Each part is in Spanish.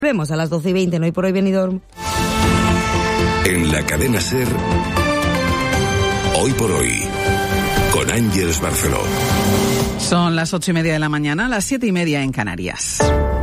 Vemos a las 12:20, no hay por hoy Benidorm. En la cadena SER, Hoy por Hoy, con Ángeles Barceló. Son las 8:30 de la mañana, las 7:30 en Canarias.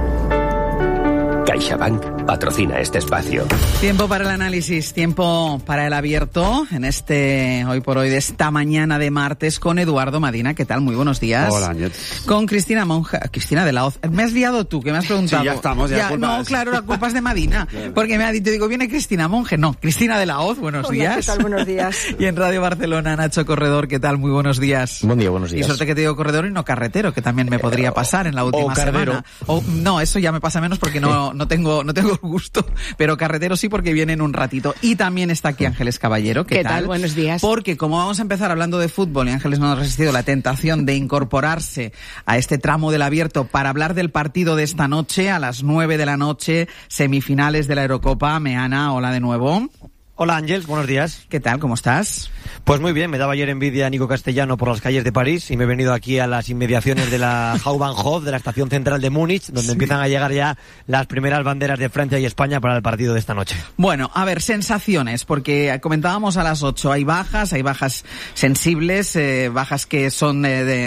CaixaBank patrocina este espacio. Tiempo para el análisis, tiempo para el abierto en este Hoy por Hoy de esta mañana de martes con Eduardo Madina. ¿Qué tal? Muy buenos días. Hola, Ángel. Con Cristina Cristina de la Hoz. Me has liado tú, que me has preguntado. Sí, ya estamos, ya no, claro, la culpa es de Madina. Porque me ha dicho, digo, viene Cristina Monge. No, Cristina de la Hoz, buenos Hola, días. ¿qué tal? Buenos días. Y en Radio Barcelona, Nacho Corredor, ¿qué tal? Muy buenos días. Buen día, buenos días. Y suerte que te digo corredor y no carretero, que también me podría pasar en la última semana. No, eso ya me pasa menos porque no tengo gusto, pero carretero sí porque viene en un ratito. Y también está aquí Ángeles Caballero. ¿Qué tal? Buenos días. Porque como vamos a empezar hablando de fútbol y Ángeles no ha resistido la tentación de incorporarse a este tramo del abierto para hablar del partido de esta noche a las 9 de la noche, semifinales de la Eurocopa. Meana, hola de nuevo. Hola Ángel, buenos días. ¿Qué tal? ¿Cómo estás? Pues muy bien, me daba ayer envidia a Nico Castellano por las calles de París y me he venido aquí a las inmediaciones de la Hauptbahnhof, de la estación central de Múnich, donde empiezan a llegar ya las primeras banderas de Francia y España para el partido de esta noche. Bueno, a ver, sensaciones, porque comentábamos a las 8, hay bajas sensibles, bajas que son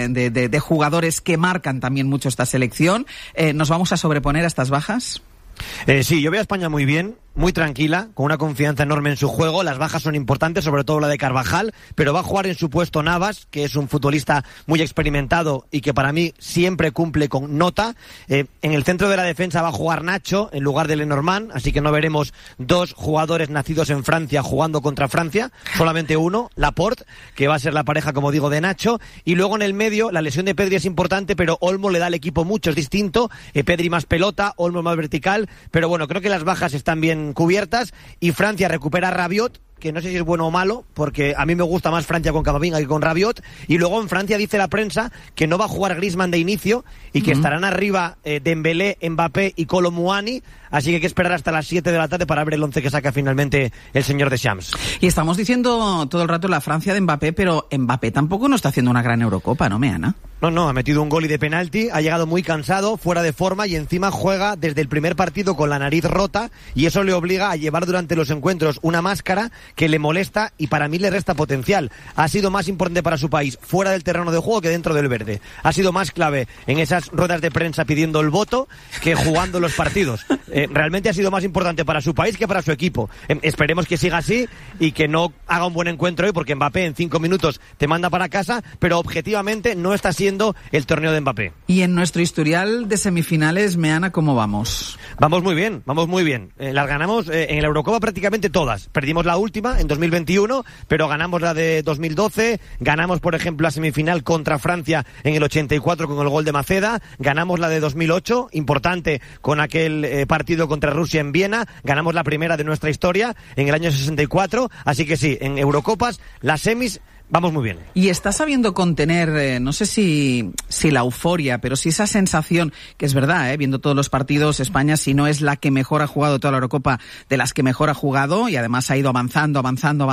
de jugadores que marcan también mucho esta selección. ¿Nos vamos a sobreponer a estas bajas? Sí, yo veo a España muy bien, muy tranquila, con una confianza enorme en su juego. Las bajas son importantes, sobre todo la de Carvajal, pero va a jugar en su puesto Navas, que es un futbolista muy experimentado y que para mí siempre cumple con nota. En el centro de la defensa va a jugar Nacho en lugar de Lenormand, así que no veremos dos jugadores nacidos en Francia jugando contra Francia, solamente uno, Laporte, que va a ser la pareja, como digo, de Nacho. Y luego en el medio, la lesión de Pedri es importante, pero Olmo le da al equipo mucho, es distinto. Pedri más pelota, Olmo más vertical, pero bueno, creo que las bajas están bien cubiertas y Francia recupera a Rabiot, que no sé si es bueno o malo, porque a mí me gusta más Francia con Camavinga que con Rabiot. Y luego en Francia dice la prensa que no va a jugar Griezmann de inicio y que estarán arriba Dembélé, Mbappé y Kolo Muani. Así que hay que esperar hasta las 7 de la tarde para ver el 11 que saca finalmente el señor Deschamps. Y estamos diciendo todo el rato la Francia de Mbappé, pero Mbappé tampoco no está haciendo una gran Eurocopa, ¿no, Meana? No, ha metido un gol y de penalti, ha llegado muy cansado, fuera de forma y encima juega desde el primer partido con la nariz rota y eso le obliga a llevar durante los encuentros una máscara que le molesta y para mí le resta potencial. Ha sido más importante para su país fuera del terreno de juego que dentro del verde. Ha sido más clave en esas ruedas de prensa pidiendo el voto que jugando los partidos. Realmente ha sido más importante para su país que para su equipo. Esperemos que siga así y que no haga un buen encuentro hoy porque Mbappé en 5 minutos te manda para casa, pero objetivamente no está siendo el torneo de Mbappé. Y en nuestro historial de semifinales, Meana, ¿cómo vamos? Vamos muy bien. Las ganamos en la Eurocopa prácticamente todas. Perdimos la última en 2021, pero ganamos la de 2012, ganamos por ejemplo la semifinal contra Francia en el 84 con el gol de Maceda, ganamos la de 2008, importante con aquel partido contra Rusia en Viena, ganamos la primera de nuestra historia en el año 64, así que sí, en Eurocopas, las semis, vamos muy bien. Y está sabiendo contener, no sé si la euforia, pero sí esa sensación, que es verdad, viendo todos los partidos, España, si no es la que mejor ha jugado toda la Eurocopa, de las que mejor ha jugado, y además ha ido avanzando,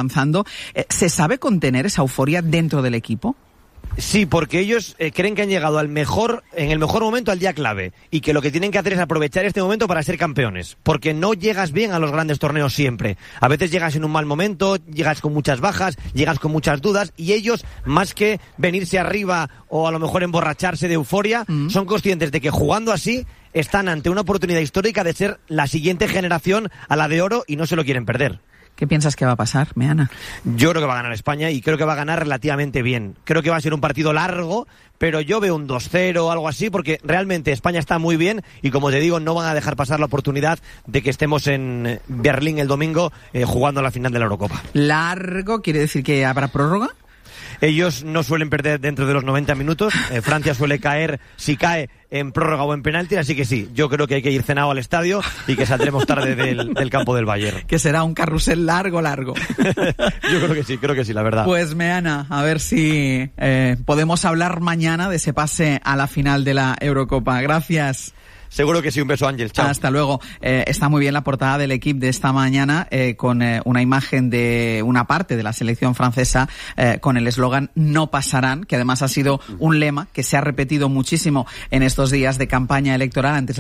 ¿se sabe contener esa euforia dentro del equipo? Sí, porque ellos creen que han llegado en el mejor momento al día clave y que lo que tienen que hacer es aprovechar este momento para ser campeones, porque no llegas bien a los grandes torneos siempre. A veces llegas en un mal momento, llegas con muchas bajas, llegas con muchas dudas y ellos, más que venirse arriba o a lo mejor emborracharse de euforia, son conscientes de que jugando así están ante una oportunidad histórica de ser la siguiente generación a la de oro y no se lo quieren perder. ¿Qué piensas que va a pasar, Meana? Yo creo que va a ganar España y creo que va a ganar relativamente bien. Creo que va a ser un partido largo, pero yo veo un 2-0 o algo así, porque realmente España está muy bien y, como te digo, no van a dejar pasar la oportunidad de que estemos en Berlín el domingo jugando la final de la Eurocopa. ¿Largo quiere decir que habrá prórroga? Ellos no suelen perder dentro de los 90 minutos. Francia suele caer, si cae, en prórroga o en penalti, así que sí, yo creo que hay que ir cenado al estadio y que saldremos tarde del campo del Bayern. Que será un carrusel largo. Yo creo que sí, la verdad. Pues Meana, a ver si podemos hablar mañana de ese pase a la final de la Eurocopa. Gracias. Seguro que sí, un beso, Ángel. Chao. Hasta luego. Está muy bien la portada del equipo de esta mañana con una imagen de una parte de la selección francesa con el eslogan "No pasarán", que además ha sido un lema que se ha repetido muchísimo en estos días de campaña electoral. Antes